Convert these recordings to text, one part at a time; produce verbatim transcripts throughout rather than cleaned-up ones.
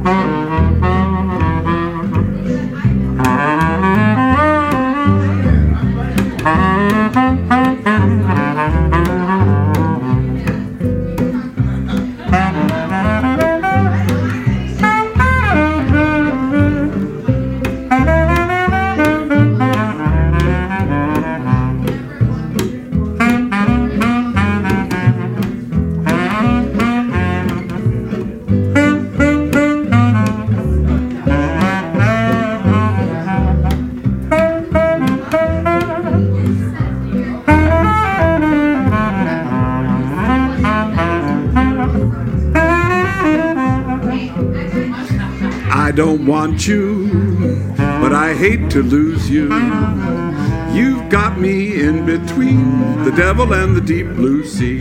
I don't want you, but I hate to lose you. You've got me in between the devil and the deep blue sea.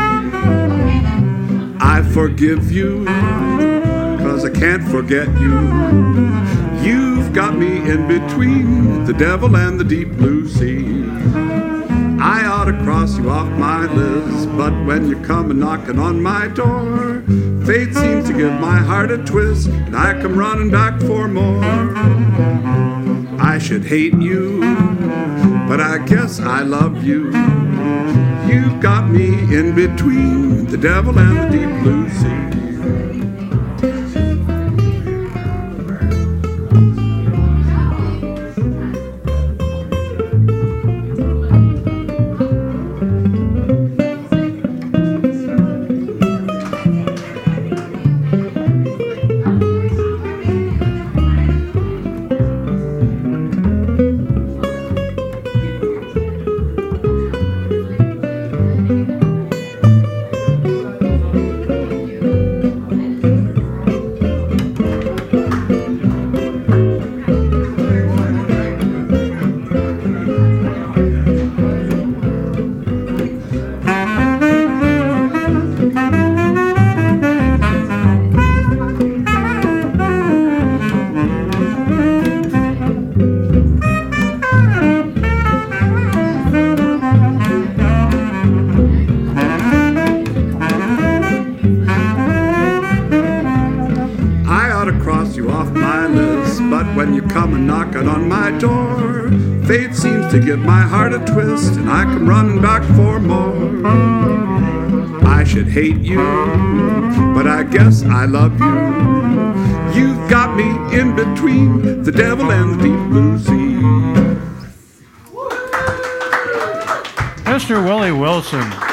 I forgive you, cause I can't forget you. You've got me in between the devil and the deep blue sea. I ought to cross you off my list, but when you come and knocking on my door, fate seems to give my heart a twist, and I come running back for more. I should hate you, but I guess I love you. You've got me in between the devil and the deep blue sea. You off my list, but when you come and knocking on my door, fate seems to give my heart a twist, and I come running back for more. I should hate you, but I guess I love you. You've got me in between the devil and the deep blue sea. Mister Willie Wilson.